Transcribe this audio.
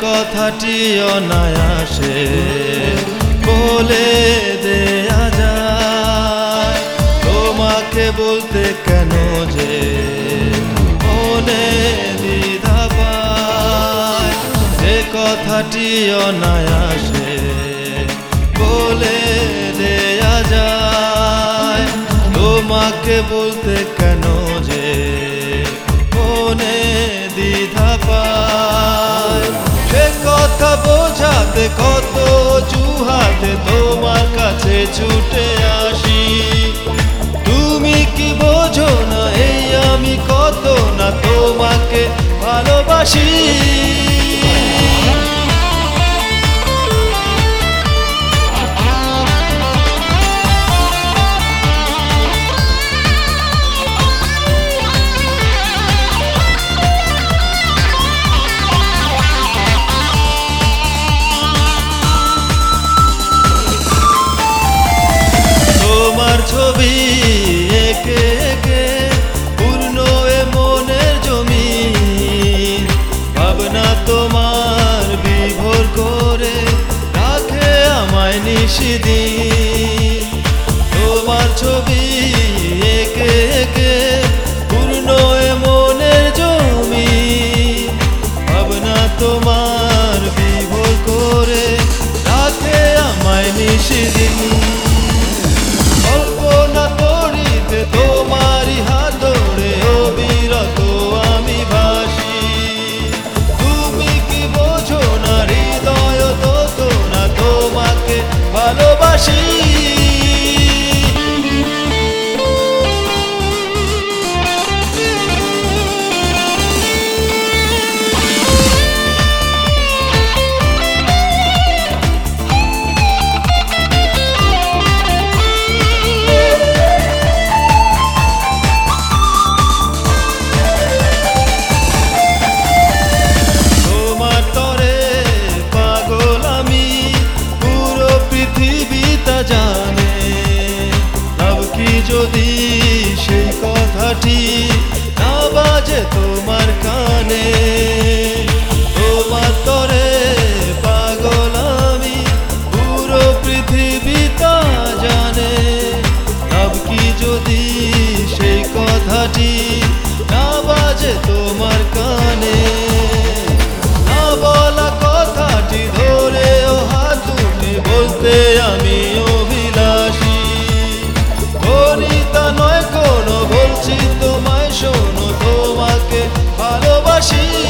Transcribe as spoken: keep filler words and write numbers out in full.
কথাটি অনায়াসে বলে দেয়া যায়, তোমাকে বলতে কেন যে মনে দ্বিধা পায়। যে কথাটি অনায়াসে বলে দেয়া যায়, তোমাকে বলতে কেন যে মনে দ্বিধা পায়। সে কথা বোঝাতে কত অজুহাতে তোমার কাছে ছুটে আসি, তুমি কি বোঝো না এই আমি কত না তোমাকে ভালোবাসি। ছবি একে একে পূর্ণ এ মনের জমিন, ভাবনা তোমার বিভোর করে রাখে আমায় নিশিদিন। তোমার ছবি একে একে পূর্ণ এ মনের জমিন, ভাবনা তোমার বিভোর করে রাখে আমায় নিশিদিন। কল্পনা তড়িতে তোমারই হাত ধরে অবিরত আমি ভাসি, তুমি কি বোঝো না হৃদয় তত না তোমাকে ভালোবাসি। জানে ভাব কি যদি সেই কথাটি না বাজে তোমার কানে, তোমার তরে পাগল আমি পুরো পৃথিবীটা জানে। ভাব কি যদি সেই কথাটি না বাজে তোমার কানে, না বলা কথাটি ধরে ও হাত তুলে বলতে আমি অভিলাষী। বনিতা নয় কোনো বলছি তোমায় শোনো তোমাকে ভালোবাসি।